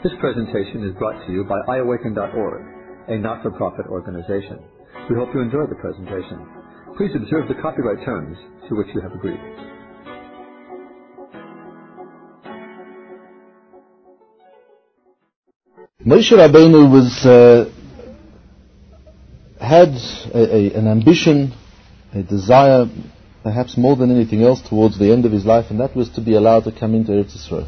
This presentation is brought to you by iAwaken.org, a not-for-profit organization. We hope you enjoy the presentation. Please observe the copyright terms to which you have agreed. Moshe Rabbeinu had an ambition, a desire, perhaps more than anything else, towards the end of his life, and that was to be allowed to come into Eretz Yisrael.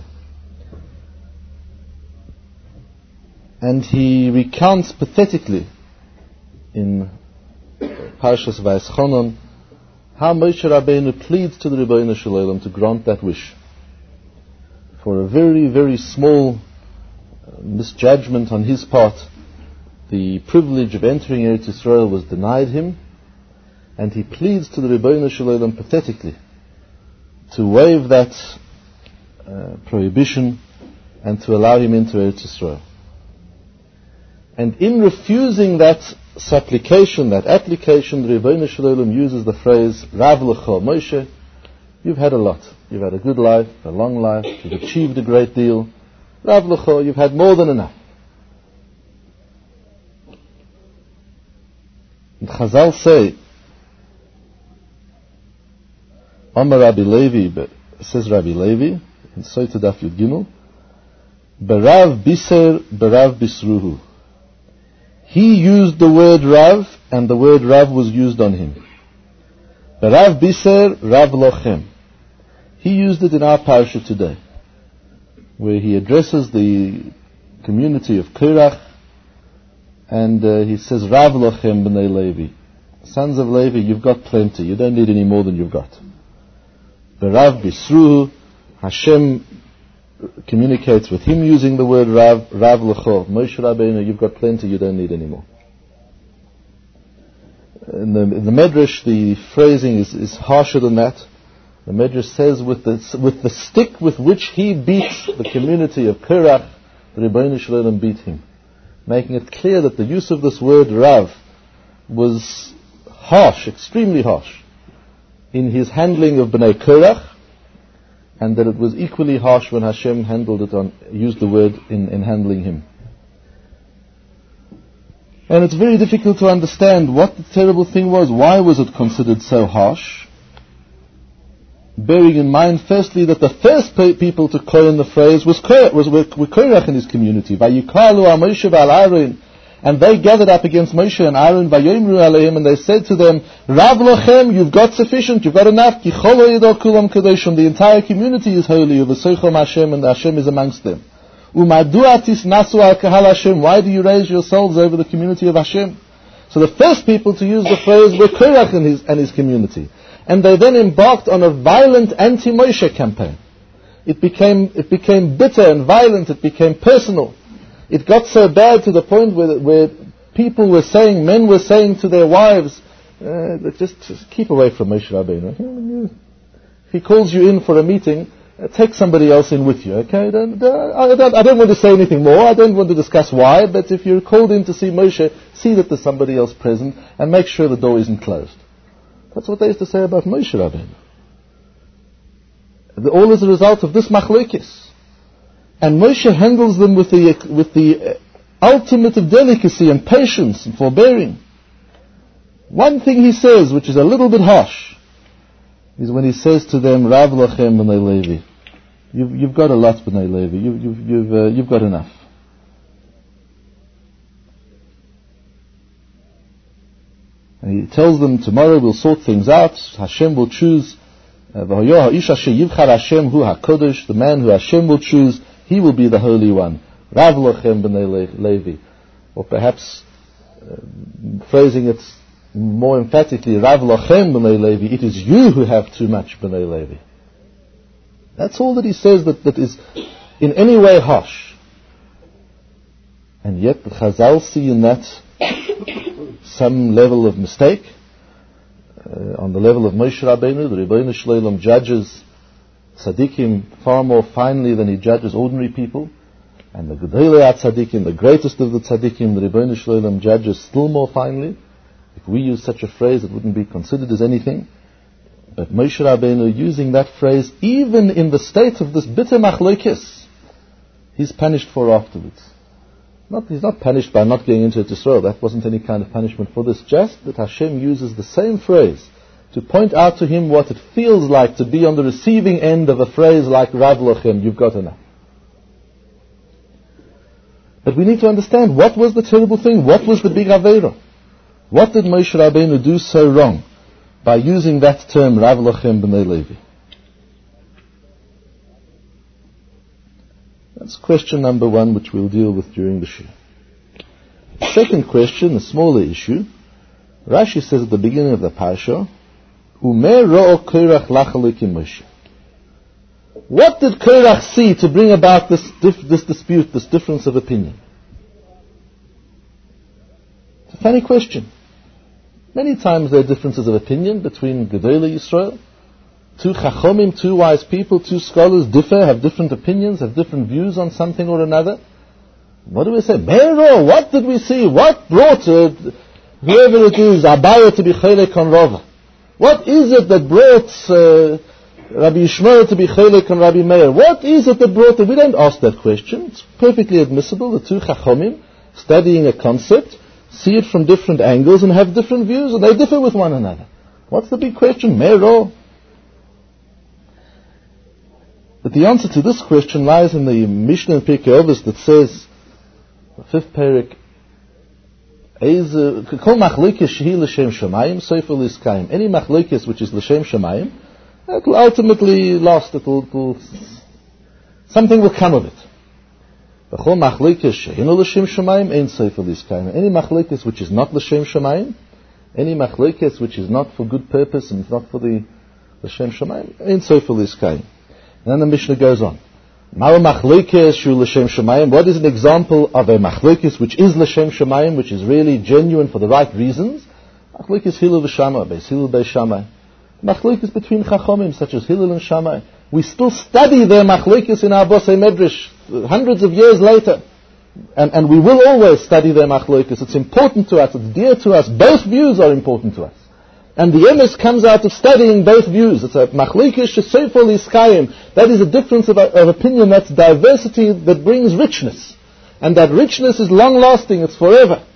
And he recounts pathetically in Parshas Vayeschanan how Moshe Rabbeinu pleads to the Rebbeinu Shel Olam to grant that wish. For a very, very small misjudgment on his part, the privilege of entering Eretz Yisrael was denied him, and he pleads to the Rebbeinu Shel Olam pathetically to waive that prohibition and to allow him into Eretz Yisrael. And in refusing that supplication, that application, the Rebbeinu Shel Olam uses the phrase, Rav Lecha Moshe, you've had a lot. You've had a good life, a long life, you've achieved a great deal. Rav Lecha, you've had more than enough. And Chazal say, Amar Rabbi Levi, says Rabbi Levi, in Soita Daf Yud Gimel, Berav Biser, Berav Bisruhu. He used the word Rav, and the word Rav was used on him. Berav Biser, Rav Lochem. He used it in our parasha today, where he addresses the community of Korach, and he says, Rav Lochem b'nei Levi. Sons of Levi, you've got plenty. You don't need any more than you've got. Berav Bisruhu, Hashem communicates with him using the word Rav Lecho. Moshe Rabbeinu, you've got plenty, you don't need any more. In the Medrash, the phrasing is harsher than that. The Medrash says, with the stick with which he beat the community of Korach, the Rebbeinu Shel Olam beat him, making it clear that the use of this word Rav was harsh, extremely harsh, in his handling of Bnei Korach, and that it was equally harsh when Hashem used the word in handling him. And it's very difficult to understand what the terrible thing was. Why was it considered so harsh? Bearing in mind, firstly, that the first people to coin the phrase were Korach in his community. Vayikalu Moshe v'Aaron, and they gathered up against Moshe and Aaron, vayomru aleim, and they said to them, Rav Lochem, you've got sufficient, you've got enough. Ki cholo yidol kulam kadoshim, the entire community is holy. Uvesochom Hashem, and Hashem is amongst them. Umadu atis nasu al kahal Hashem, why do you raise yourselves over the community of Hashem? So the first people to use the phrase were Korach and his community. And they then embarked on a violent anti-Moshe campaign. It became bitter and violent, it became personal. It got so bad to the point where people were saying, men were saying to their wives, just keep away from Moshe Rabbeinu. If he calls you in for a meeting, take somebody else in with you, okay? I don't want to say anything more, I don't want to discuss why, but if you're called in to see Moshe, see that there's somebody else present, and make sure the door isn't closed. That's what they used to say about Moshe Rabbeinu. All as a result of this machlokes. And Moshe handles them with the ultimate of delicacy and patience and forbearing. One thing he says, which is a little bit harsh, is when he says to them, Rav Lochem b'nei Levi, you've got a lot b'nei Levi, you've got enough. And he tells them, tomorrow we'll sort things out, Hashem will choose, the man who Hashem will choose, he will be the Holy One. Rav Lochem b'nei Levi. Or perhaps, phrasing it more emphatically, Rav Lochem b'nei Levi, it is you who have too much b'nei Levi. That's all that he says that is in any way harsh. And yet the Chazal see in that some level of mistake. On the level of Moshe Rabbeinu, the Rebbeinu Shel Olam judges tzaddikim far more finely than he judges ordinary people. And the Gedolei HaTzaddikim, the greatest of the tzaddikim, the Rebbeinu Shel Olam judges still more finely. If we use such a phrase, it wouldn't be considered as anything. But Moshe Rabbeinu using that phrase, even in the state of this bitter machlokes, he's punished for afterwards. He's not punished by not going into Israel. That wasn't any kind of punishment for this. Just that Hashem uses the same phrase to point out to him what it feels like to be on the receiving end of a phrase like Rav Lochem, you've got enough. But we need to understand, what was the terrible thing? What was the big Aveira? What did Moshe Rabbeinu do so wrong by using that term, Rav Lochem b'nei Levi? That's question number one, which we'll deal with during the Shir. Second question, a smaller issue. Rashi says at the beginning of the Parsha, Umeh ro'o Korach lachalikim Moshe. What did Korach see to bring about this dispute, this difference of opinion? It's a funny question. Many times there are differences of opinion between Gedolei Yisrael. Two chachomim, two wise people, two scholars differ, have different opinions, have different views on something or another. What do we say? Mero, what did we see? What brought whoever it is, Abaye to be chelek on Rava? What is it that brought Rabbi Yishmael to be chelek on Rabbi Meir? What is it that brought it? We don't ask that question. It's perfectly admissible. The two chachomim studying a concept, see it from different angles and have different views, and they differ with one another. What's the big question? Mero. But the answer to this question lies in the Mishnah in Pirkei Avos that says, the fifth parak, Kol machlokes shehi l'shem shamayim, sofer liskayim. Any machlokes which is l'shem shamayim, it will ultimately last. Something will come of it. Kol machlokes shehino l'shem shamayim, ein sofer liskayim. Any machlokes which is not l'shem shamayim, any machlokes which is not for good purpose and not for the l'shem shamayim, ein sofer liskayim. And then the Mishnah goes on. What is an example of a machlokes which is l'shem shamayim, which is really genuine for the right reasons? Machlokes Hillel v'Shammai, Beis Hillel Beis Shammai. Machlokes between chachomim such as Hillel and Shammai. We still study their machlokes in our Bosei Medrash hundreds of years later. And we will always study their machlokes. It's important to us, it's dear to us. Both views are important to us. And the emes comes out of studying both views. It's a machlokes shesefer liskayim. That is a difference of opinion. That's diversity that brings richness. And that richness is long-lasting. It's forever.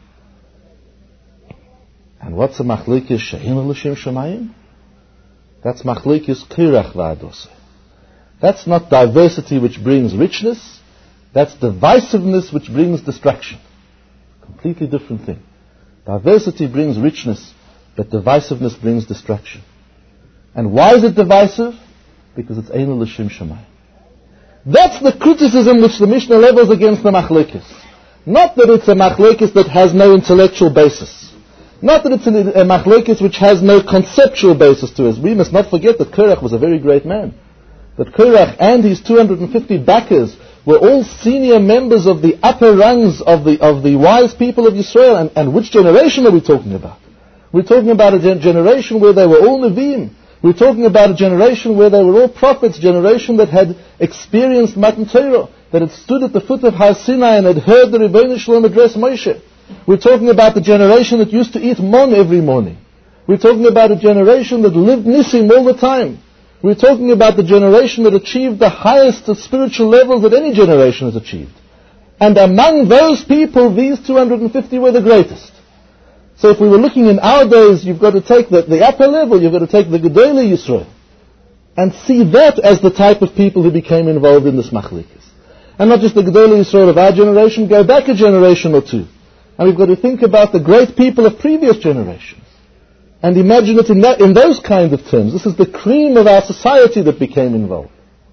And what's a machlokes she'eino l'shem shamayim? That's machlokes Korach v'Adosai. That's not diversity which brings richness. That's divisiveness which brings destruction. Completely different thing. Diversity brings richness, but divisiveness brings destruction. And why is it divisive? Because it's Eino L'Shem Shamayim. That's the criticism which the Mishnah levels against the machlokes. Not that it's a machlokes that has no intellectual basis. Not that it's a machlokes which has no conceptual basis to it. We must not forget that Korach was a very great man. That Korach and his 250 backers were all senior members of the upper rungs of the wise people of Yisrael. And which generation are we talking about? We're talking about a generation where they were all Nevi'im. We're talking about a generation where they were all prophets, generation that had experienced Matan Torah, that had stood at the foot of Har Sinai and had heard the Rebbeinu Shalom address Moshe. We're talking about the generation that used to eat mon every morning. We're talking about a generation that lived Nisim all the time. We're talking about the generation that achieved the highest of spiritual levels that any generation has achieved. And among those people, these 250 were the greatest. So if we were looking in our days, you've got to take the upper level, you've got to take the Gedolei Yisrael, and see that as the type of people who became involved in this machlokes. And not just the Gedolei Yisrael of our generation, go back a generation or two. And we've got to think about the great people of previous generations. And imagine it in those kind of terms. This is the cream of our society that became involved.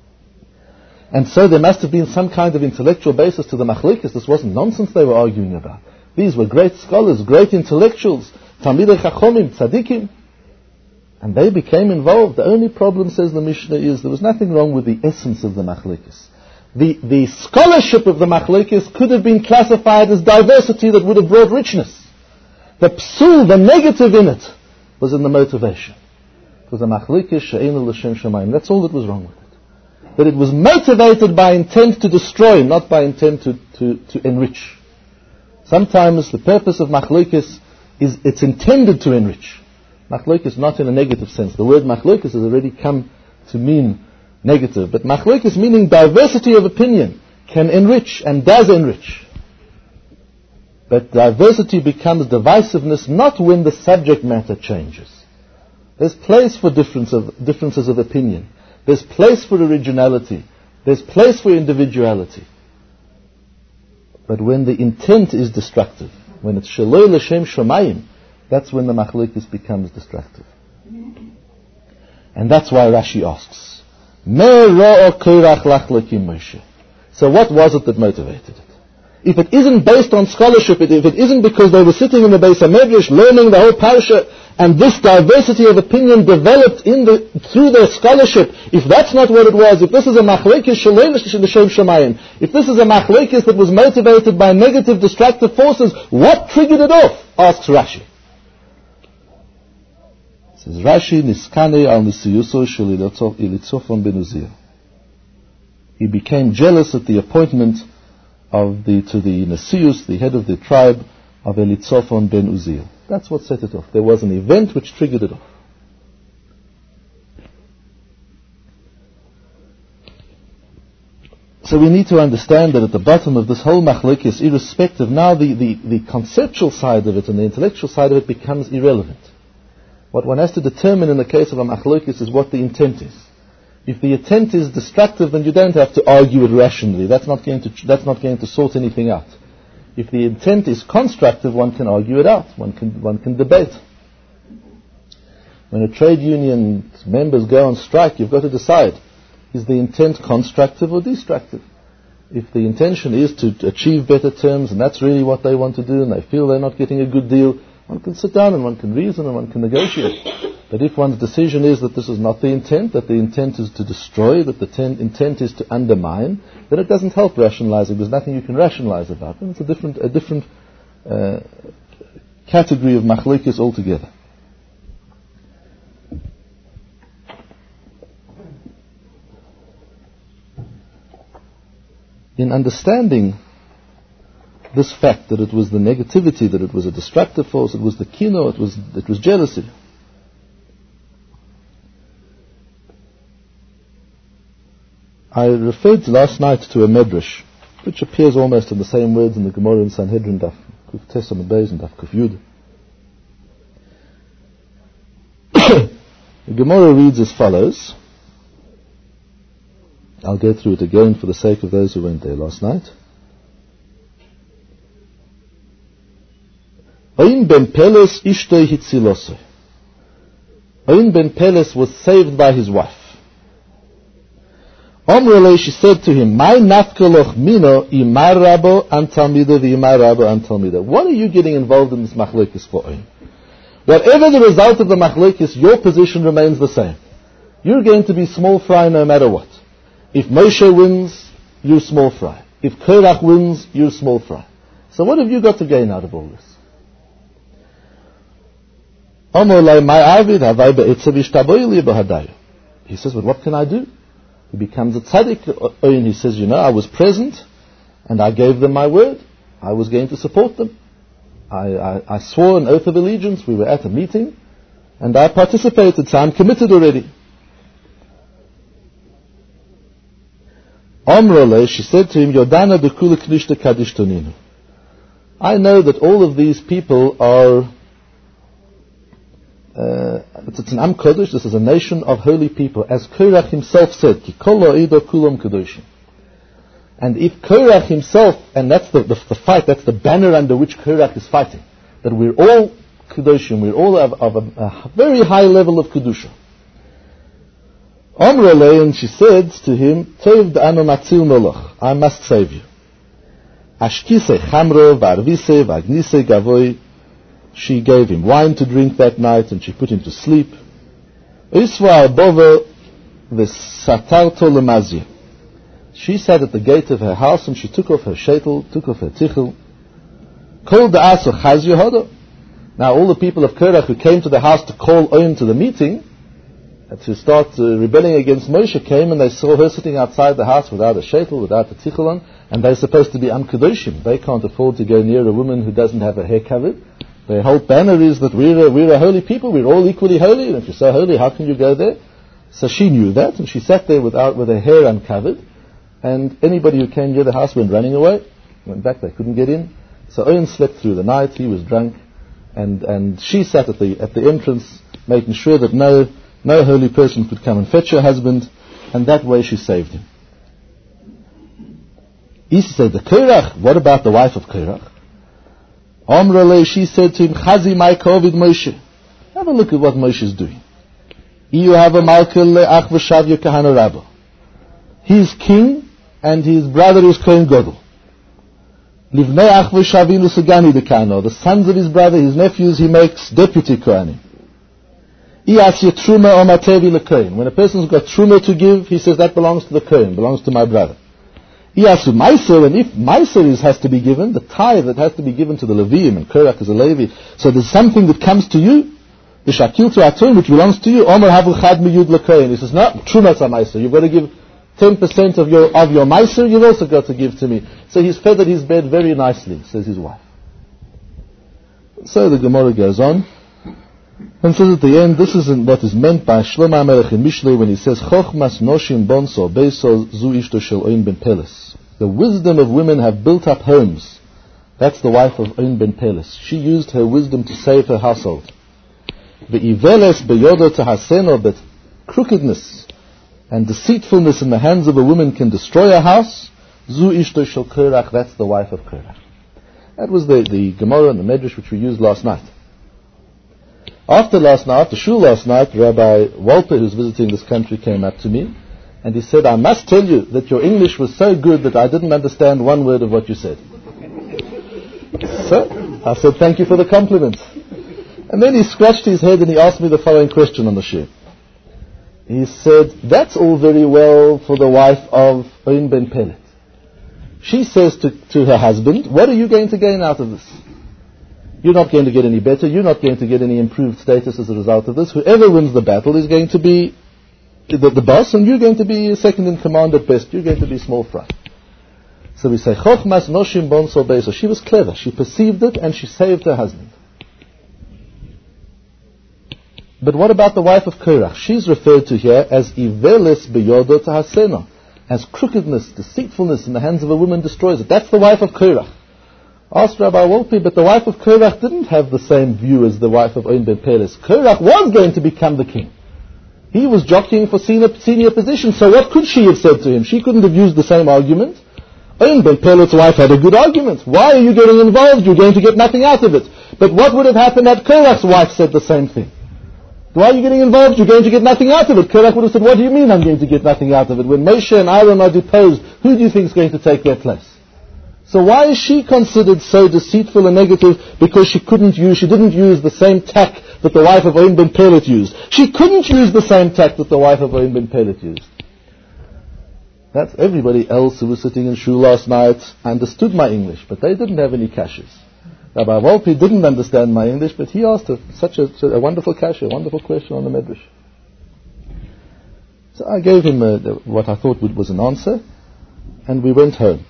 And so there must have been some kind of intellectual basis to the machlokes. This wasn't nonsense they were arguing about. These were great scholars, great intellectuals, Talmidei Chachomim, Tzadikim. And they became involved. The only problem, says the Mishnah, is there was nothing wrong with the essence of the machlokes. The scholarship of the machlokes could have been classified as diversity that would have brought richness. The psul, the negative in it, was in the motivation. It was a machlokes she'eino l'shem shamayim. That's all that was wrong with it. That it was motivated by intent to destroy, not by intent to enrich. Sometimes the purpose of machlokes is it's intended to enrich. Machlokes not in a negative sense. The word machlokes has already come to mean negative. But machlokes meaning diversity of opinion can enrich and does enrich. But diversity becomes divisiveness not when the subject matter changes. There's place for differences of opinion. There's place for originality. There's place for individuality. But when the intent is destructive, when it's shaloi l'shem shomayim, that's when the machlokes becomes destructive. And that's why Rashi asks, Me ro'o Korach lachlokim Moshe. So what was it that motivated it? If it isn't based on scholarship, if it isn't because they were sitting in the Beis HaMedrash learning the whole parasha, and this diversity of opinion developed through their scholarship, if that's not what it was, if this is a machlokes shaloi l'shem shomayim, if this is a machlokes that was motivated by negative, destructive forces, what triggered it off? Asks Rashi. Says Rashi, Niskane al nisiyuso shel Elitzofon ben Uziel. He became jealous at the appointment to the Nesius, the head of the tribe of Elitzofon ben Uziel. That's what set it off. There was an event which triggered it off. So we need to understand that at the bottom of this whole machlokes, irrespective, now the conceptual side of it and the intellectual side of it becomes irrelevant. What one has to determine in the case of a machlokes is what the intent is. If the intent is destructive, then you don't have to argue it rationally. That's not going to sort anything out. If the intent is constructive, one can argue it out. One can debate. When a trade union members go on strike, you've got to decide, is the intent constructive or destructive? If the intention is to achieve better terms, and that's really what they want to do, and they feel they're not getting a good deal, one can sit down and one can reason and one can negotiate. But if one's decision is that this is not the intent, that the intent is to destroy, that the intent is to undermine, then it doesn't help rationalizing. There's nothing you can rationalize about them. It's a different category of machlokes altogether. In understanding this fact that it was the negativity, that it was a destructive force, it was the kino, it was jealousy. I referred last night to a medrash, which appears almost in the same words in the Gemara in Sanhedrin, Daf Kuf Tes Amud Beis and Daf Kuf Yud. The Gemara reads as follows. I'll go through it again for the sake of those who weren't there last night. Oin ben Peles ishtoi hitzilose. Oin ben Peles was saved by his wife. Omrele, she said to him, "My nafkaloch mino imar rabo an talmido v'imar rabo an talmido." What are you getting involved in this machlokes for, Oin? Whatever the result of the machlokes, your position remains the same. You're going to be small fry no matter what. If Moshe wins, you're small fry. If Korach wins, you're small fry. So what have you got to gain out of all this? He says, "But what can I do?" He becomes a tzaddik, and he says, I was present, and I gave them my word. I was going to support them. I swore an oath of allegiance. We were at a meeting, and I participated, so I'm committed already. Omrole, she said to him, Yodana bekula knishta kadishtoninu. I know that all of these people are it's an Am Kodesh, this is a nation of holy people, as Korach himself said, Ki kol ha'ida kulam kadoshim. And if Korach himself, and that's the fight, that's the banner under which Korach is fighting, that we're all kadoshim, we're all of a very high level of kedusha. Omrele, and she said to him, Tev da'anu matzil moloch, I must save you. Ashkise chamro v'arvise v'agnise gavoy. She gave him wine to drink that night, and she put him to sleep. Iswa above v'satarto lemazia. She sat at the gate of her house, and she took off her sheitel, took off her tichel. Kol da'aso chaz yehodo. Now all the people of Korach who came to the house to call Oin to the meeting, to start rebelling against Moshe, came and they saw her sitting outside the house without a sheitel, without a tichel on, and they're supposed to be Am Kedoshim. They can't afford to go near a woman who doesn't have her hair covered. Their whole banner is that we're a holy people, we're all equally holy, and if you're so holy, how can you go there? So she knew that, and she sat there with her hair uncovered, and anybody who came near the house went running away, went back, they couldn't get in. So Owen slept through the night, he was drunk, and she sat at the entrance, making sure that no holy person could come and fetch her husband, and that way she saved him. He said, the Korach, what about the wife of Korach? Amrale, she said to him, Chazi my kovid Moshe. Have a look at what Moshe is doing. You have a malkel le'ach v'shavya kahana rabbo. He is king, and his brother is Kohen Gadol. Livnei ach v'shavinu segani dekano. The sons of his brother, his nephews, he makes deputy Kohanim. Iyas yetruma omatevi lekohen. When a person's got truma to give, he says that belongs to the Kohen, belongs to my brother. Iyasu meiser, and if meiser has to be given, the tithe that has to be given to the Leviim, and Korach is a Levi, so there's something that comes to you, the shakil to aton, which belongs to you. Omer havu chad miyud lekohen. He says, no, truma meiser. You've got to give 10% of your meiser. You've also got to give to me. So he's feathered his bed very nicely, says his wife. So the Gemara goes on and says at the end, this is what is meant by Shlomo HaMelech in Mishlei when he says, Chochmas noshim bonso beiso zu ishto shel Oin ben Peles. The wisdom of women have built up homes. That's the wife of Oin ben Peles. She used her wisdom to save her household. Ve'iveles beyodo tahaseno, but crookedness and deceitfulness in the hands of a woman can destroy a house. Zu ishto shel Korach, that's the wife of Korach. That was the Gemara and the Medrash which we used last night. After shul last night, Rabbi Walter, who's visiting this country, came up to me and he said, I must tell you that your English was so good that I didn't understand one word of what you said. So, I said, thank you for the compliment. And then he scratched his head and he asked me the following question on the shir. He said, that's all very well for the wife of Oin ben Pelet. She says to her husband, what are you going to gain out of this? You're not going to get any better. You're not going to get any improved status as a result of this. Whoever wins the battle is going to be the boss, and you're going to be second in command at best. You're going to be small fry. So we say, Chochmas noshim bon so beiso. She was clever. She perceived it, and she saved her husband. But what about the wife of Korach? She's referred to here as Iveles beyodo tahaseno, as crookedness, deceitfulness in the hands of a woman destroys it. That's the wife of Korach. Asked Rabbi Wolpe, but the wife of Korach didn't have the same view as the wife of Oin ben Peles. Korach was going to become the king. He was jockeying for senior position, so what could she have said to him? She couldn't have used the same argument. Oin ben Peles' wife had a good argument. Why are you getting involved? You're going to get nothing out of it. But what would have happened had Korach's wife said the same thing? Why are you getting involved? You're going to get nothing out of it. Korach would have said, what do you mean I'm going to get nothing out of it? When Moshe and Aaron are deposed, who do you think is going to take their place? So why is she considered so deceitful and negative? Because she didn't use the same tact that the wife of Oin ben Pelet used. She couldn't use the same tact that the wife of Oin ben Pelet used. That's everybody else who was sitting in shul last night understood my English, but they didn't have any kashas. Rabbi Wolpe didn't understand my English, but he asked such a wonderful kasha, a wonderful question on the Medrash. So I gave him what I thought was an answer, and we went home.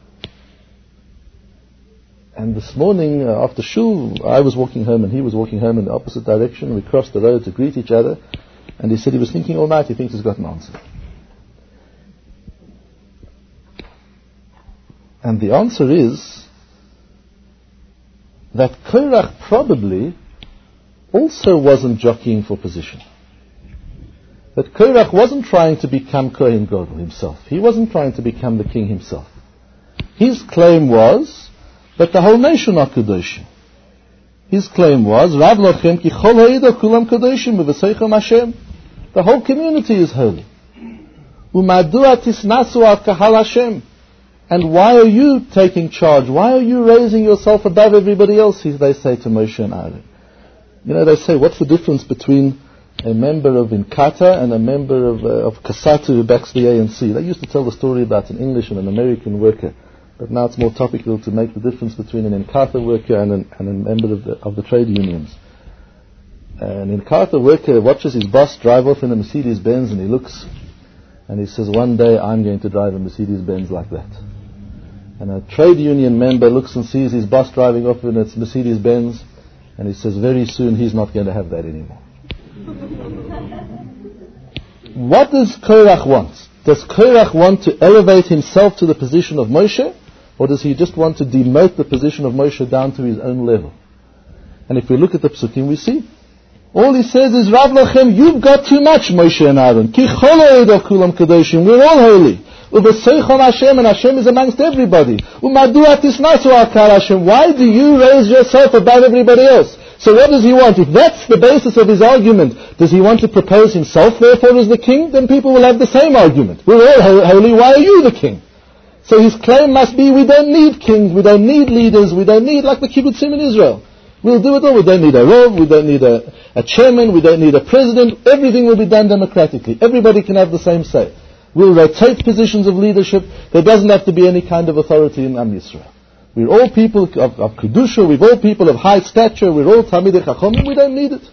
And this morning, after shul, I was walking home and he was walking home in the opposite direction. We crossed the road to greet each other. And he said he was thinking all night, he thinks he's got an answer. And the answer is that Korach probably also wasn't jockeying for position. That Korach wasn't trying to become Kohen Gadol himself. He wasn't trying to become the king himself. His claim was that the whole nation are Kedoshim. His claim was, Rav lochem ki chol ha'ida kulam Kedoshim v'v'seichem Hashem. The whole community is holy. U'madua tisnasu al kahal Hashem. And why are you taking charge? Why are you raising yourself above everybody else? They say to Moshe and Aaron. They say, what's the difference between a member of Inkatha and a member of Kasatu who backs the ANC? They used to tell the story about an English and an American worker. But now it's more topical to make the difference between an Inkatha worker and a member of the trade unions. An Inkatha worker watches his boss drive off in a Mercedes-Benz and he looks and he says, one day I'm going to drive a Mercedes-Benz like that. And a trade union member looks and sees his boss driving off in its Mercedes-Benz and he says, very soon he's not going to have that anymore. What does Korach want? Does Korach want to elevate himself to the position of Moshe, or does he just want to demote the position of Moshe down to his own level? And if we look at the Psukim, we see all he says is, Rav Lachem, you've got too much, Moshe and Aaron. Ki cholo edo kulam kadoshim. We're all holy. Uveseichon Hashem, and Hashem is amongst everybody. Umadua tisnasu al kal Hashem. Why do you raise yourself above everybody else? So what does he want? If that's the basis of his argument, does he want to propose himself therefore as the king? Then people will have the same argument. We're all holy, why are you the king? So his claim must be, we don't need kings, we don't need leaders, we don't need like the kibbutzim in Israel. We'll do it all. We don't need a rov, we don't need a chairman, we don't need a president. Everything will be done democratically. Everybody can have the same say. We'll rotate positions of leadership. There doesn't have to be any kind of authority in Am Yisrael. We're all people of Kedusha, we're all people of high stature, we're all Talmidei Chachomim, we don't need it.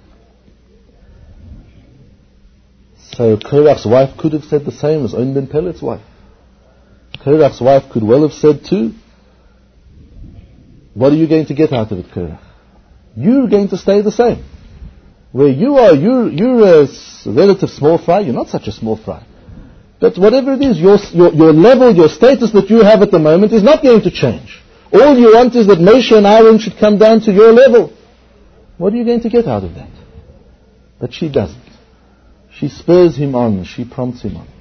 So Korach's wife could have said the same as On ben Pelet's wife. Korach's wife could well have said too, what are you going to get out of it, Korach? You're going to stay the same. Where you are, you're a relative small fry, you're not such a small fry. But whatever it is, your level, your status that you have at the moment is not going to change. All you want is that Moshe and Aaron should come down to your level. What are you going to get out of that? But she doesn't. She spurs him on, she prompts him on.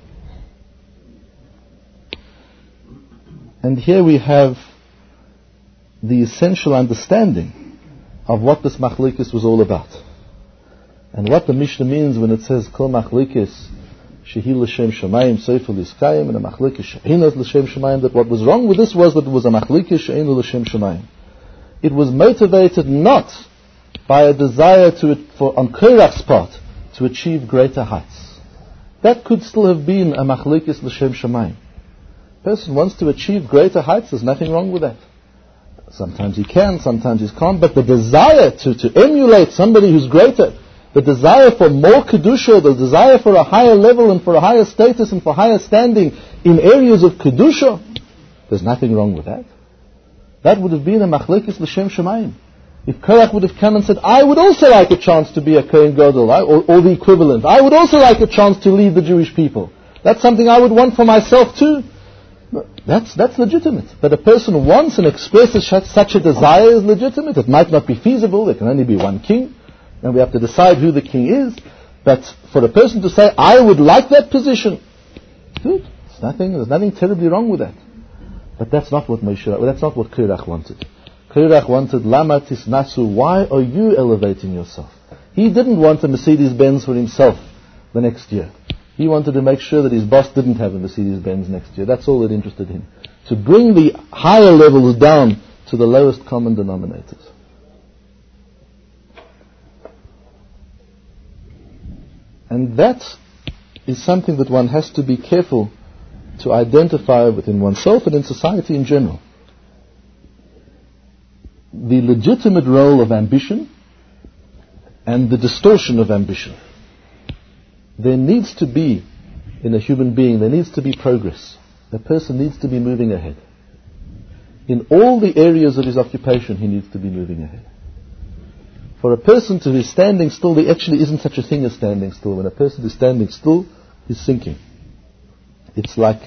And here we have the essential understanding of what this machlokes was all about. And what the Mishnah means when it says, Kol machlokes shehi l'shem shamayim seifel iskayim, and a machlokes she'eino l'shem shamayim, that what was wrong with this was that it was a machlokes she'eino l'shem shamayim. It was motivated not by a desire on Korach's part to achieve greater heights. That could still have been a machlokes l'shem shamayim. A person wants to achieve greater heights, there's nothing wrong with that. Sometimes he can, sometimes he can't, but the desire to emulate somebody who's greater, the desire for more Kedusha, the desire for a higher level and for a higher status and for higher standing in areas of Kedusha, there's nothing wrong with that. That would have been a machlokes l'shem shamayim. If Korach would have come and said, I would also like a chance to be a Kohen Gadol, or the equivalent. I would also like a chance to lead the Jewish people. That's something I would want for myself too. That's legitimate. That a person wants and expresses such a desire is legitimate. It might not be feasible. There can only be one king. And we have to decide who the king is. But for a person to say, I would like that position, good. There's nothing terribly wrong with that. But that's not what Korach wanted. Korach wanted, Lama tisnasu, why are you elevating yourself? He didn't want a Mercedes-Benz for himself the next year. He wanted to make sure that his boss didn't have a Mercedes-Benz next year. That's all that interested him. To bring the higher levels down to the lowest common denominators. And that is something that one has to be careful to identify within oneself and in society in general. The legitimate role of ambition and the distortion of ambition. There needs to be, in a human being, there needs to be progress. A person needs to be moving ahead. In all the areas of his occupation, he needs to be moving ahead. For a person to be standing still, there actually isn't such a thing as standing still. When a person is standing still, he's sinking. It's like,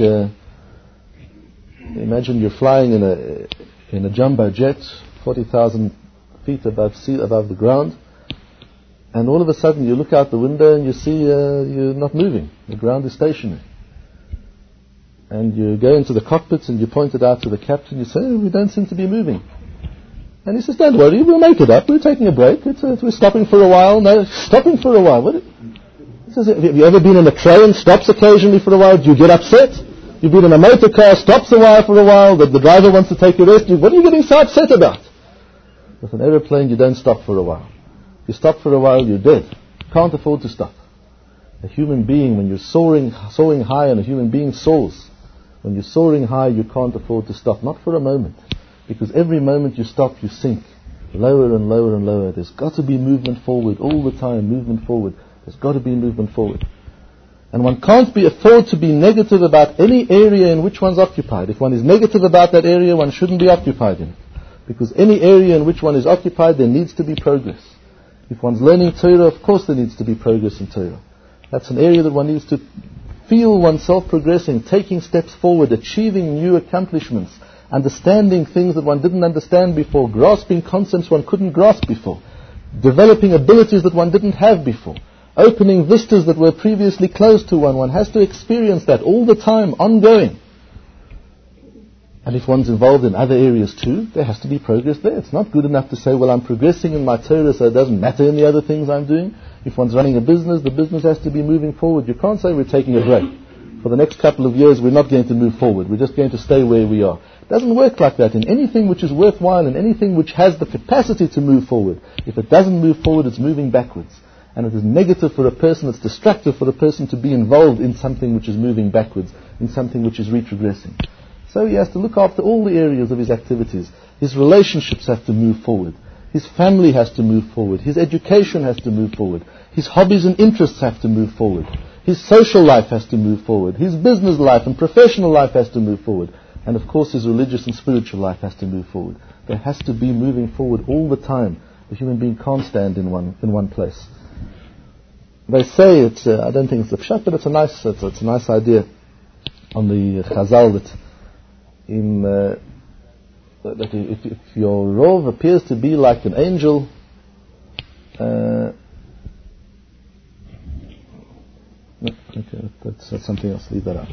imagine you're flying in a jumbo jet, 40,000 feet above the ground, and all of a sudden you look out the window and you see you're not moving. The ground is stationary. And you go into the cockpits and you point it out to the captain. You say, we don't seem to be moving. And he says, don't worry, we'll make it up. We're taking a break. We're stopping for a while. No, stopping for a while. He says, have you ever been in a train, stops occasionally for a while? Do you get upset? You've been in a motor car, stops a while for a while. The driver wants to take a rest. What are you getting so upset about? With an aeroplane, you don't stop for a while. If you stop for a while, you're dead. You can't afford to stop. A human being, when you're soaring high, and a human being soars, when you're soaring high, you can't afford to stop. Not for a moment. Because every moment you stop, you sink. Lower and lower and lower. There's got to be movement forward all the time. Movement forward. There's got to be movement forward. And one can't afford to be negative about any area in which one's occupied. If one is negative about that area, one shouldn't be occupied in it. Because any area in which one is occupied, there needs to be progress. If one's learning Torah, of course there needs to be progress in Torah. That's an area that one needs to feel oneself progressing, taking steps forward, achieving new accomplishments, understanding things that one didn't understand before, grasping concepts one couldn't grasp before, developing abilities that one didn't have before, opening vistas that were previously closed to one. One has to experience that all the time, ongoing. And if one's involved in other areas too, there has to be progress there. It's not good enough to say, well, I'm progressing in my Torah, so it doesn't matter in the other things I'm doing. If one's running a business, the business has to be moving forward. You can't say we're taking a break. For the next couple of years, we're not going to move forward. We're just going to stay where we are. It doesn't work like that. In anything which is worthwhile, in anything which has the capacity to move forward, if it doesn't move forward, it's moving backwards. And it is negative for a person, it's destructive for a person to be involved in something which is moving backwards, in something which is retrogressing. So he has to look after all the areas of his activities. His relationships have to move forward. His family has to move forward. His education has to move forward. His hobbies and interests have to move forward. His social life has to move forward. His business life and professional life has to move forward. And of course his religious and spiritual life has to move forward. There has to be moving forward all the time. The human being can't stand in one place. They say it's I don't think it's a pshat, but it's a nice idea on the Chazal that if your rov appears to be like an angel, that's something else. Leave that out.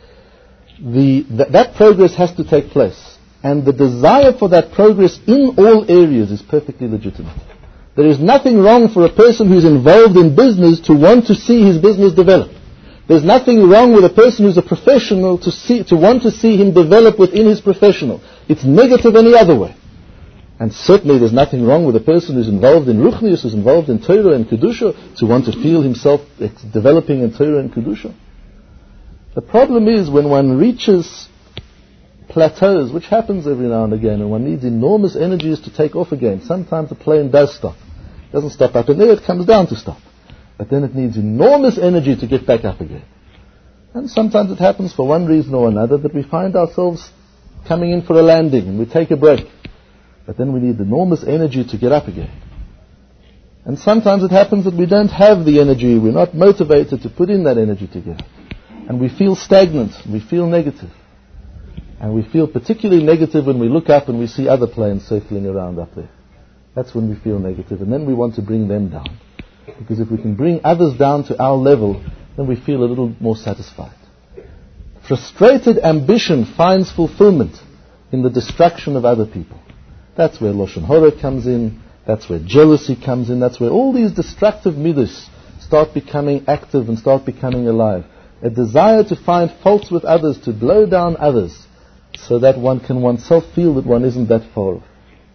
That progress has to take place, and the desire for that progress in all areas is perfectly legitimate. There is nothing wrong for a person who's involved in business to want to see his business develop. There's nothing wrong with a person who's a professional to want to see him develop within his professional. It's negative any other way. And certainly there's nothing wrong with a person who's involved in Ruchnius, who's involved in Torah and Kedusha, to want to feel himself developing in Torah and Kedusha. The problem is when one reaches plateaus, which happens every now and again, and one needs enormous energies to take off again. Sometimes the plane does stop. It doesn't stop up in there, it comes down to stop. But then it needs enormous energy to get back up again. And sometimes it happens for one reason or another that we find ourselves coming in for a landing and we take a break. But then we need enormous energy to get up again. And sometimes it happens that we don't have the energy, we're not motivated to put in that energy to get up. And we feel stagnant, we feel negative. And we feel particularly negative when we look up and we see other planes circling around up there. That's when we feel negative. And then we want to bring them down. Because if we can bring others down to our level, then we feel a little more satisfied. Frustrated ambition finds fulfillment in the destruction of other people. That's where Lashon Hara comes in, that's where jealousy comes in, that's where all these destructive midas start becoming active and start becoming alive. A desire to find faults with others, to blow down others, so that one can oneself feel that one isn't that far off.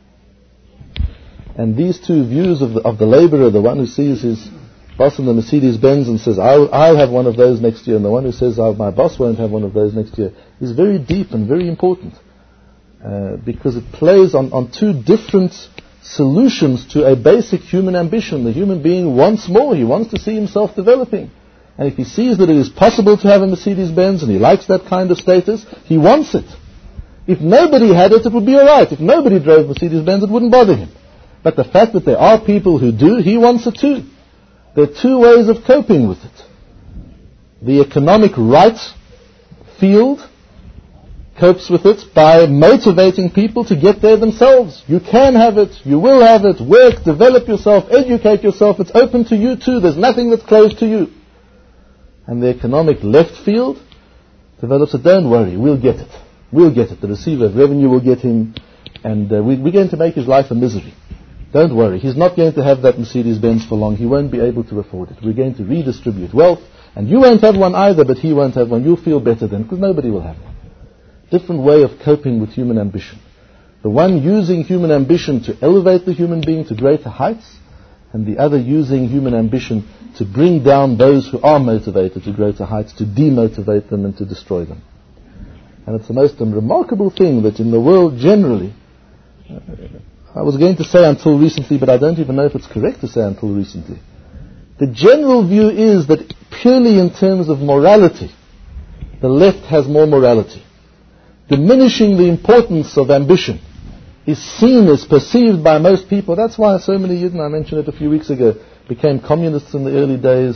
And these two views of the laborer, the one who sees his boss in the Mercedes-Benz and says, I'll have one of those next year, and the one who says, my boss won't have one of those next year, is very deep and very important. Because it plays on two different solutions to a basic human ambition. The human being wants more. He wants to see himself developing. And if he sees that it is possible to have a Mercedes-Benz and he likes that kind of status, he wants it. If nobody had it, it would be alright. If nobody drove Mercedes-Benz, it wouldn't bother him. But the fact that there are people who do, he wants it too. There are two ways of coping with it. The economic right field copes with it by motivating people to get there themselves. You can have it, you will have it, work, develop yourself, educate yourself, it's open to you too, there's nothing that's closed to you. And the economic left field develops it, don't worry, we'll get it. We'll get it, the receiver of revenue will get him, and we're going to make his life a misery. Don't worry, he's not going to have that Mercedes-Benz for long, he won't be able to afford it. We're going to redistribute wealth, and you won't have one either, but he won't have one. You'll feel better then, because nobody will have one. Different way of coping with human ambition. The one using human ambition to elevate the human being to greater heights, and the other using human ambition to bring down those who are motivated to greater heights, to demotivate them and to destroy them. And it's the most remarkable thing that in the world generally, I was going to say until recently, but I don't even know if it's correct to say until recently. The general view is that purely in terms of morality, the left has more morality. Diminishing the importance of ambition is seen as perceived by most people. That's why so many Yidden, I mentioned it a few weeks ago, became communists in the early days,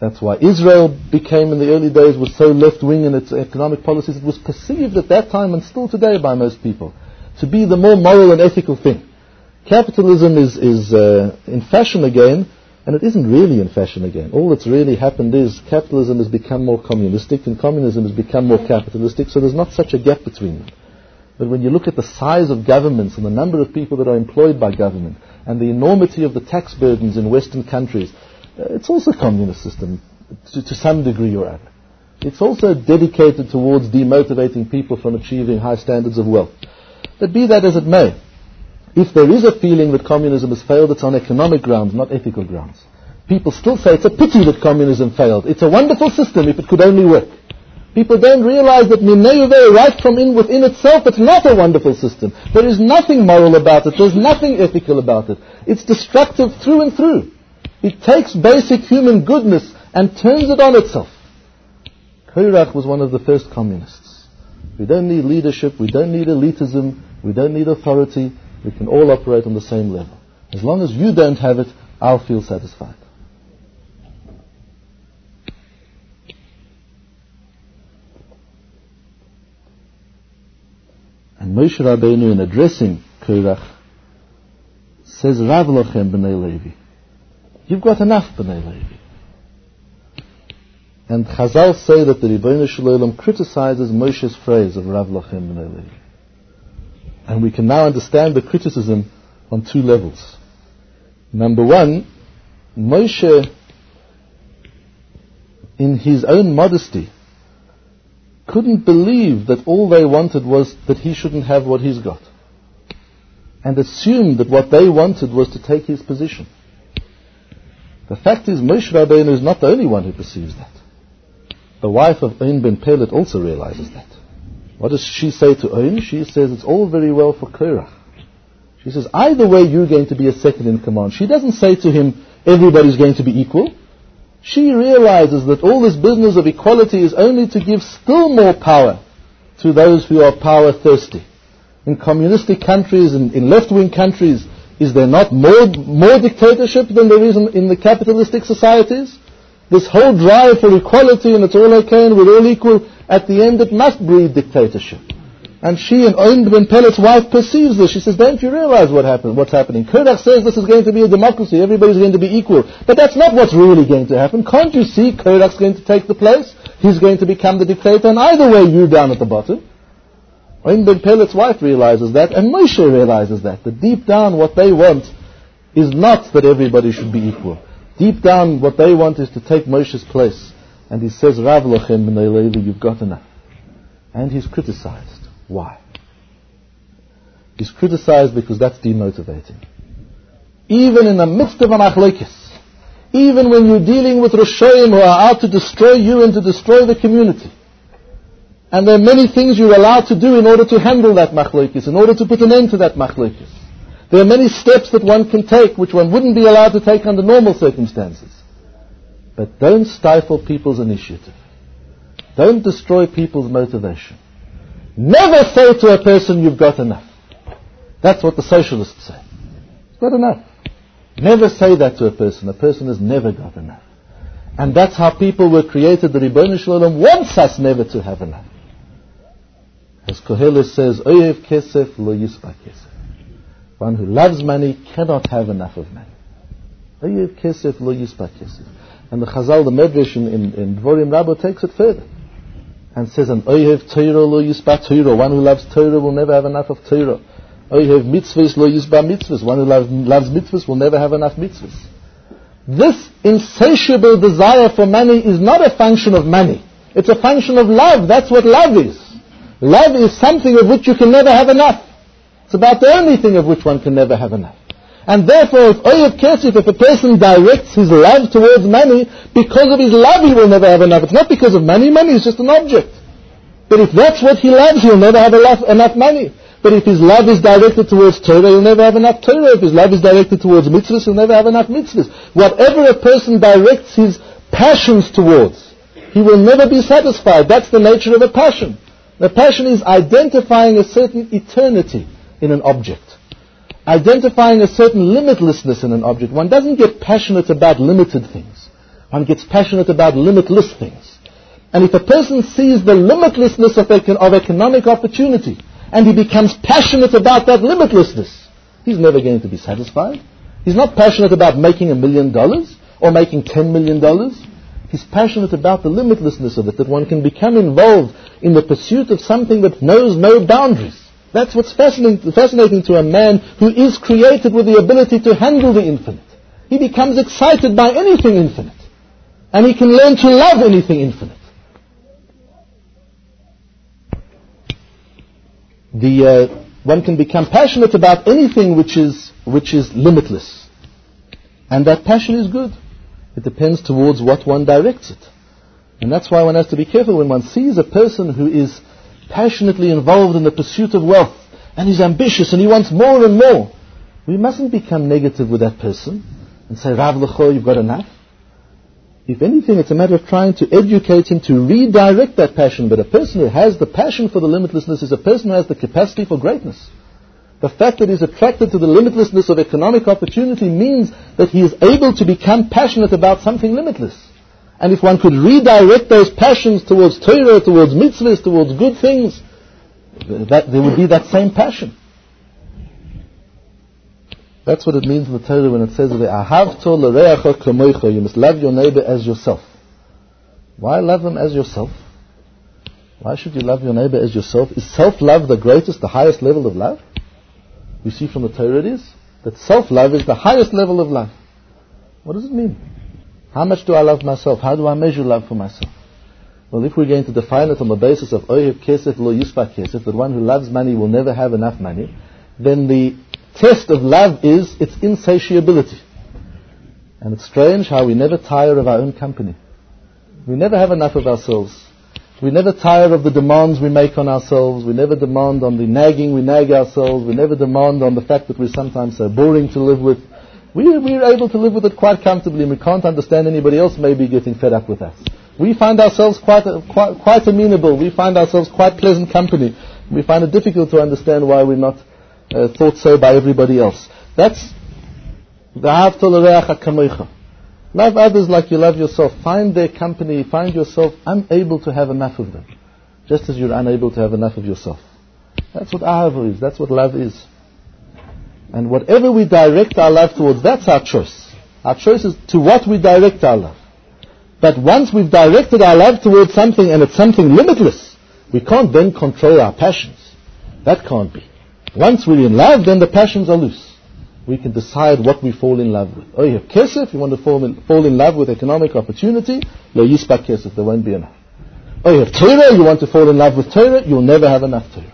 That's why Israel became, in the early days, was so left-wing in its economic policies. It was perceived at that time, and still today by most people, to be the more moral and ethical thing. Capitalism is in fashion again, and it isn't really in fashion again. All that's really happened is capitalism has become more communistic, and communism has become more capitalistic, so there's not such a gap between them. But when you look at the size of governments and the number of people that are employed by government, and the enormity of the tax burdens in Western countries, it's also a communist system, to some degree or other. It's also dedicated towards demotivating people from achieving high standards of wealth. But be that as it may, if there is a feeling that communism has failed, it's on economic grounds, not ethical grounds. People still say it's a pity that communism failed. It's a wonderful system if it could only work. People don't realize that Nineveh, right from within itself, it's not a wonderful system. There is nothing moral about it. There's nothing ethical about it. It's destructive through and through. It takes basic human goodness and turns it on itself. Korach was one of the first communists. We don't need leadership. We don't need elitism. We don't need authority. We can all operate on the same level. As long as you don't have it, I'll feel satisfied. And Moshe Rabbeinu, in addressing Korach, says, Rav lochem b'nei Levi. You've got enough, b'nei Levi. And Chazal say that the Ribbono Shel Olam criticizes Moshe's phrase of Rav lochem b'nei Levi. And we can now understand the criticism on two levels. Number one, Moshe, in his own modesty, couldn't believe that all they wanted was that he shouldn't have what he's got, and assumed that what they wanted was to take his position. The fact is, Moshe Rabbeinu is not the only one who perceives that. The wife of Oin ben Pelet also realizes that. What does she say to Oin? She says it's all very well for Korach. She says, either way you're going to be a second in command. She doesn't say to him, everybody's going to be equal. She realizes that all this business of equality is only to give still more power to those who are power thirsty. In communistic countries and in left-wing countries, is there not more dictatorship than there is in the capitalistic societies? This whole drive for equality and it's all okay and we're all equal, at the end it must breed dictatorship. And she and Oin ben Pelet's wife perceives this. She says, don't you realize what's happening? Korach says this is going to be a democracy, everybody's going to be equal. But that's not what's really going to happen. Can't you see Korach's going to take the place? He's going to become the dictator, and either way you down at the bottom. Oin ben Pelet's wife realizes that, and Moshe realizes that deep down what they want is not that everybody should be equal. Deep down what they want is to take Moshe's place. And he says, Rav lochem b'nei Levi, you've got enough. And he's criticized. Why? He's criticized because that's demotivating. Even in the midst of an achlokes, even when you're dealing with Rishoyim who are out to destroy you and to destroy the community, and there are many things you're allowed to do in order to handle that machlokes, in order to put an end to that machlokes. There are many steps that one can take which one wouldn't be allowed to take under normal circumstances. But don't stifle people's initiative. Don't destroy people's motivation. Never say to a person, you've got enough. That's what the socialists say. You've got enough. Never say that to a person. A person has never got enough. And that's how people were created. The Ribbono Shel Olam wants us never to have enough. As Koheles says, Oyev kesef lo yispa kesef. One who loves money cannot have enough of money. Oyev kesef lo yispa kesef. And the Chazal, the Medrash in Dvorim Rabbo takes it further. And says, an Oyev Torah lo yispa Torah. One who loves Torah will never have enough of Torah. Oyev mitzvahs lo yispa mitzvahs. One who loves mitzvahs will never have enough mitzvahs. This insatiable desire for money is not a function of money. It's a function of love. That's what love is. Love is something of which you can never have enough. It's about the only thing of which one can never have enough. And therefore, if a person directs his love towards money, because of his love he will never have enough. It's not because of money. Money is just an object. But if that's what he loves, he'll never have enough money. But if his love is directed towards Torah, he'll never have enough Torah. If his love is directed towards mitzvahs, he'll never have enough mitzvahs. Whatever a person directs his passions towards, he will never be satisfied. That's the nature of a passion. The passion is identifying a certain eternity in an object. Identifying a certain limitlessness in an object. One doesn't get passionate about limited things. One gets passionate about limitless things. And if a person sees the limitlessness of economic opportunity, and he becomes passionate about that limitlessness, he's never going to be satisfied. He's not passionate about making $1 million or making $10 million. He's passionate about the limitlessness of it, that one can become involved in the pursuit of something that knows no boundaries. That's what's fascinating to a man who is created with the ability to handle the infinite. He becomes excited by anything infinite. And he can learn to love anything infinite. One can become passionate about anything which is limitless. And that passion is good. It depends towards what one directs it. And that's why one has to be careful when one sees a person who is passionately involved in the pursuit of wealth, and he's ambitious and he wants more and more. We mustn't become negative with that person and say, Rav Lecho, you've got enough. If anything, it's a matter of trying to educate him to redirect that passion. But a person who has the passion for the limitlessness is a person who has the capacity for greatness. The fact that he's attracted to the limitlessness of economic opportunity means that he is able to become passionate about something limitless. And if one could redirect those passions towards Torah, towards mitzvahs, towards good things, that there would be that same passion. That's what it means in the Torah when it says, "Ahavto l'reacha kamoicha." You must love your neighbor as yourself. Why love them as yourself? Why should you love your neighbor as yourself? Is self-love the greatest, the highest level of love? We see from the Torah it is that self-love is the highest level of love. What does it mean? How much do I love myself? How do I measure love for myself? Well, if we're going to define it on the basis of Ohev Kesef Lo Yispa Kesef, that one who loves money will never have enough money, then the test of love is its insatiability. And it's strange how we never tire of our own company. We never have enough of ourselves. We never tire of the demands we make on ourselves. We never demand on the nagging we nag ourselves. We never demand on the fact that we're sometimes so boring to live with. We're able to live with it quite comfortably, and we can't understand anybody else maybe getting fed up with us. We find ourselves quite amenable. We find ourselves quite pleasant company. We find it difficult to understand why we're not thought so by everybody else. That's V'ahavta l'reacha kamoicha. Love others like you love yourself. Find their company. Find yourself unable to have enough of them, just as you're unable to have enough of yourself. That's what ahava is. That's what love is. And whatever we direct our love towards, that's our choice. Our choice is to what we direct our love. But once we've directed our love towards something and it's something limitless, we can't then control our passions. That can't be. Once we're in love, then the passions are loose. We can decide what we fall in love with. Oh, you have kesef, you want to fall in love with economic opportunity, lo yispa kesef, there won't be enough. Oh, you have Torah, you want to fall in love with Torah, you'll never have enough Torah.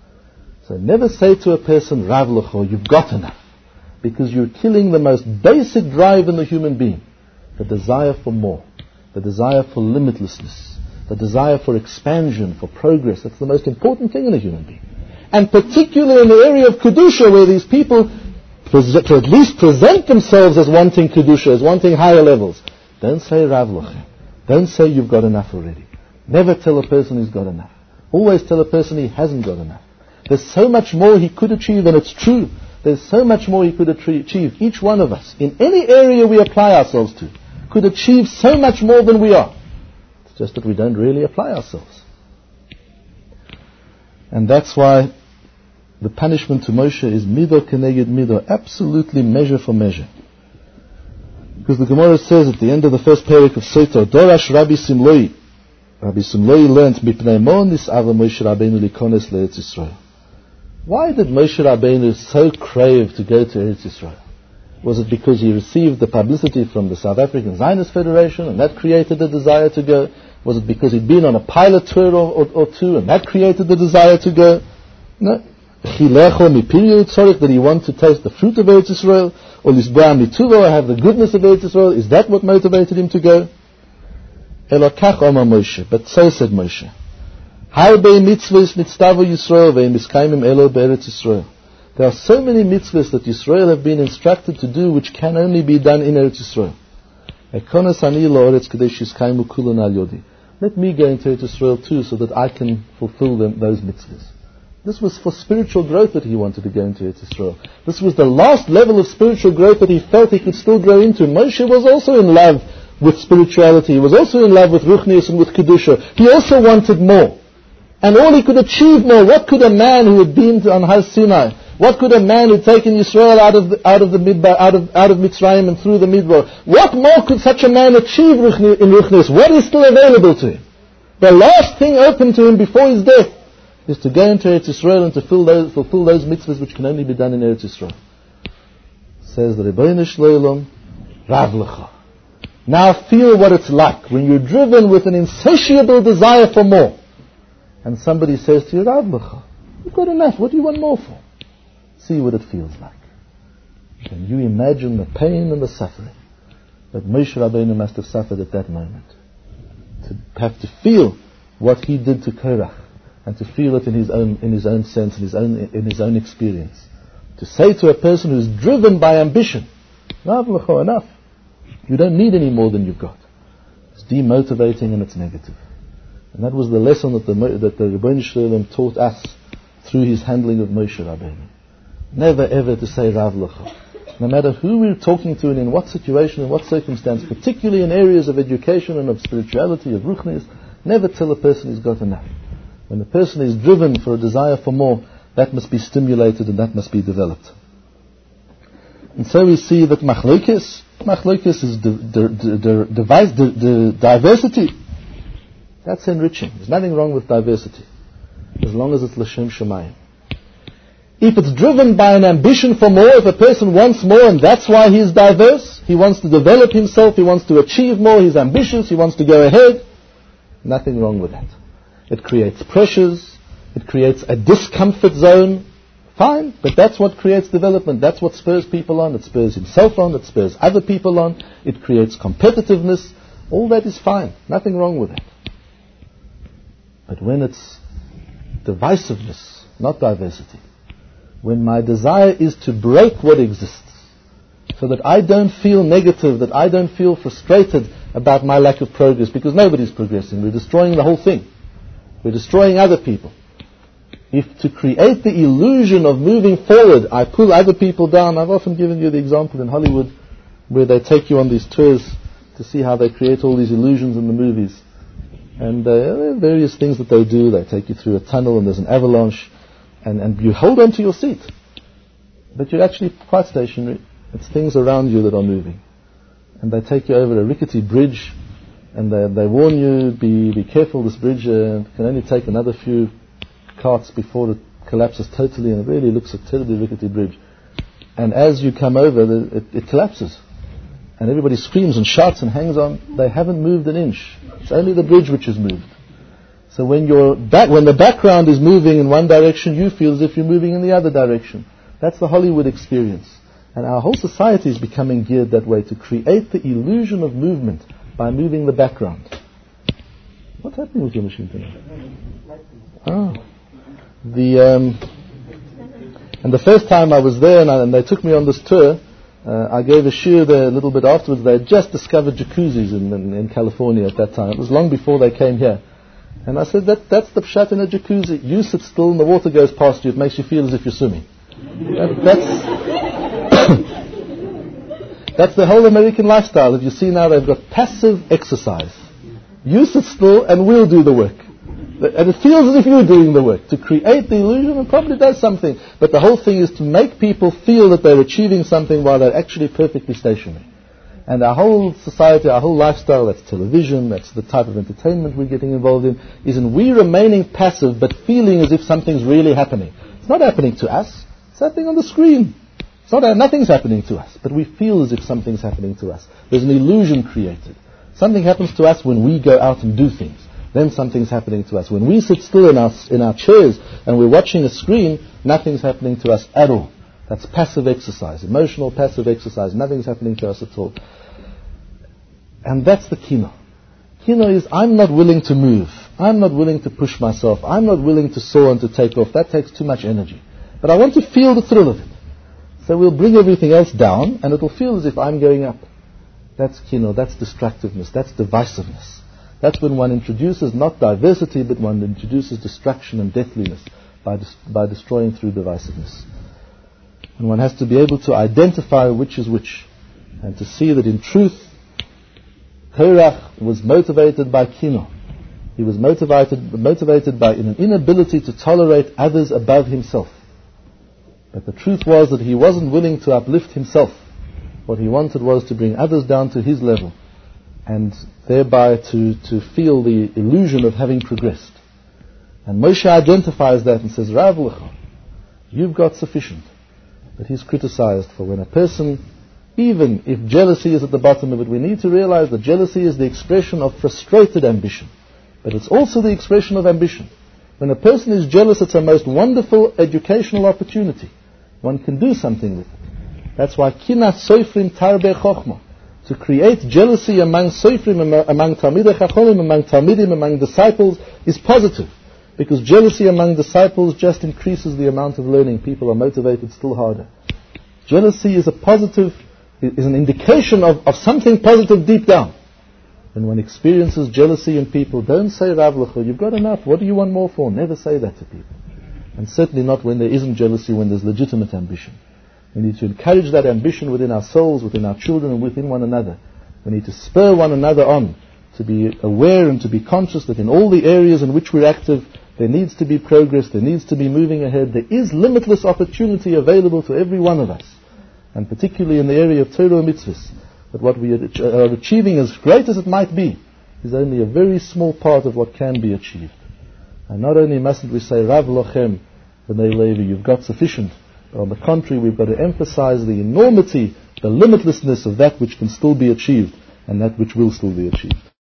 So never say to a person, Rav Lecho, you've got enough. Because you're killing the most basic drive in the human being. The desire for more. The desire for limitlessness. The desire for expansion, for progress. That's the most important thing in a human being. And particularly in the area of Kedusha, where these people to at least present themselves as wanting Kedusha, as wanting higher levels. Don't say Rav Lecho. Don't say you've got enough already. Never tell a person he's got enough. Always tell a person he hasn't got enough. There's so much more he could achieve, and it's true. There's so much more he could achieve. Each one of us, in any area we apply ourselves to, could achieve so much more than we are. It's just that we don't really apply ourselves. And that's why the punishment to Moshe is mido keneged mido, absolutely measure for measure. Because the Gemara says at the end of the first parak of Soto, Dorash Rabbi Simloi. Rabbi Simloi learned, Mipnei mo nis'ava Moshe Rabbeinu likones le'Eretz Yisrael. Why did Moshe Rabbeinu so crave to go to Eretz Yisrael? Was it because he received the publicity from the South African Zionist Federation and that created the desire to go? Was it because he'd been on a pilot tour or two and that created the desire to go? No. Chilecho mipiriu tzorich, that he wanted to taste the fruit of Eretz Yisrael, or lisboa mituvo, have the goodness of Eretz Yisrael. Is that what motivated him to go? Elokach Omar Moshe, but so said Moshe. Harbe mitzvahs nitztavo Yisrael ve'imiskaimim elo be'eretz Yisrael. There are so many mitzvahs that Yisrael have been instructed to do which can only be done in Eretz Yisrael. Ekonos ani lo'oretz kadesh yiskaimu kulon al yodi. Let me go into Eretz Yisrael too, so that I can fulfill those mitzvahs. This was for spiritual growth that he wanted to go into Eretz Yisrael. This was the last level of spiritual growth that he felt he could still grow into. Moshe was also in love with spirituality. He was also in love with Ruchnius and with Kedusha. He also wanted more. And all he could achieve more. What could a man who had been on Har Sinai, what could a man who had taken Yisrael out of Mitzrayim and through the Midbar, what more could such a man achieve in Ruchnius? What is still available to him? The last thing open to him before his death is to go into Eretz Yisrael and to fulfill those mitzvahs which can only be done in Eretz Yisrael. Says the Rebbeinu Shloilom, Rav Lecha. Now feel what it's like when you're driven with an insatiable desire for more. And somebody says to you, Rav Lecha, you've got enough, what do you want more for? See what it feels like. Can you imagine the pain and the suffering that Moshe Rabbeinu must have suffered at that moment? To have to feel what he did to Korach, and to feel it in his own sense, in his own experience. To say to a person who's driven by ambition, Rav Lecha, enough. You don't need any more than you've got. It's demotivating and it's negative. And that was the lesson that the Rebbeinu Shalom taught us through his handling of Moshe Rabbeinu. Never ever to say Rav Lecha. No matter who we're talking to and in what situation, in what circumstance, particularly in areas of education and of spirituality, of Ruchnius, never tell a person he's got enough. When a person is driven for a desire for more, that must be stimulated and that must be developed. And so we see that Machlokes is the diversity. That's enriching. There's nothing wrong with diversity, as long as it's L'Shem Shemayim. If it's driven by an ambition for more, if a person wants more and that's why he's diverse, he wants to develop himself, he wants to achieve more, he's ambitious, he wants to go ahead, nothing wrong with that. It creates pressures, it creates a discomfort zone, fine, but that's what creates development, that's what spurs people on, it spurs himself on, it spurs other people on, it creates competitiveness, all that is fine, nothing wrong with that. But when it's divisiveness, not diversity, when my desire is to break what exists, so that I don't feel negative, that I don't feel frustrated about my lack of progress, because nobody's progressing. We're destroying the whole thing. We're destroying other people. If to create the illusion of moving forward, I pull other people down, I've often given you the example in Hollywood, where they take you on these tours to see how they create all these illusions in the movies. And there are various things that they do. They take you through a tunnel and there's an avalanche. And you hold on to your seat. But you're actually quite stationary. It's things around you that are moving. And they take you over a rickety bridge. And they warn you, be careful, this bridge can only take another few carts before it collapses totally. And it really looks a terribly rickety bridge. And as you come over, it collapses. And everybody screams and shouts and hangs on. They haven't moved an inch. It's only the bridge which has moved. So when the background is moving in one direction, you feel as if you're moving in the other direction. That's the Hollywood experience. And our whole society is becoming geared that way, to create the illusion of movement by moving the background. What's happening with your machine today? And the first time I was there and they took me on this tour, I gave a shiur there a little bit afterwards. They had just discovered jacuzzis in California at that time. It was long before they came here. And I said, that's the pshat in a jacuzzi. You sit still and the water goes past you. It makes you feel as if you're swimming. That's the whole American lifestyle. If you see now, they've got passive exercise. You sit still and we'll do the work. And it feels as if you're doing the work. To create the illusion, it probably does something. But the whole thing is to make people feel that they're achieving something while they're actually perfectly stationary. And our whole society, our whole lifestyle, that's television, that's the type of entertainment we're getting involved in, is in we remaining passive but feeling as if something's really happening. It's not happening to us. It's happening on the screen. It's not nothing's happening to us, but we feel as if something's happening to us. There's an illusion created. Something happens to us when we go out and do things. Then something's happening to us. When we sit still in our chairs and we're watching a screen, nothing's happening to us at all. That's passive exercise, emotional passive exercise. Nothing's happening to us at all. And that's the kino. Kino is, I'm not willing to move. I'm not willing to push myself. I'm not willing to soar and to take off. That takes too much energy. But I want to feel the thrill of it. So we'll bring everything else down and it'll feel as if I'm going up. That's kino, that's destructiveness, that's divisiveness. That's when one introduces not diversity, but one introduces destruction and deathliness by destroying through divisiveness. And one has to be able to identify which is which, and to see that in truth, Korach was motivated by kino. He was motivated by an inability to tolerate others above himself. But the truth was that he wasn't willing to uplift himself. What he wanted was to bring others down to his level, and thereby to feel the illusion of having progressed. And Moshe identifies that and says, Rav Lecha, you've got sufficient. But he's criticized for when a person, even if jealousy is at the bottom of it, we need to realize that jealousy is the expression of frustrated ambition. But it's also the expression of ambition. When a person is jealous, it's a most wonderful educational opportunity. One can do something with it. That's why Kinat Soifrim Tarbe Chochma, to create jealousy among Soifrim, among Talmidei Chachamim, among Talmidim, among disciples, is positive. Because jealousy among disciples just increases the amount of learning. People are motivated still harder. Jealousy is a positive, is an indication of something positive deep down. When one experiences jealousy in people, don't say, Rav Lecha, you've got enough, what do you want more for? Never say that to people. And certainly not when there isn't jealousy, when there's legitimate ambition. We need to encourage that ambition within our souls, within our children, and within one another. We need to spur one another on to be aware and to be conscious that in all the areas in which we're active, there needs to be progress, there needs to be moving ahead. There is limitless opportunity available to every one of us, and particularly in the area of Torah and mitzvahs. But what we are achieving, as great as it might be, is only a very small part of what can be achieved. And not only mustn't we say, Rav Lochem, B'nai Levi, you've got sufficient, but on the contrary, we've got to emphasize the enormity, the limitlessness of that which can still be achieved, and that which will still be achieved.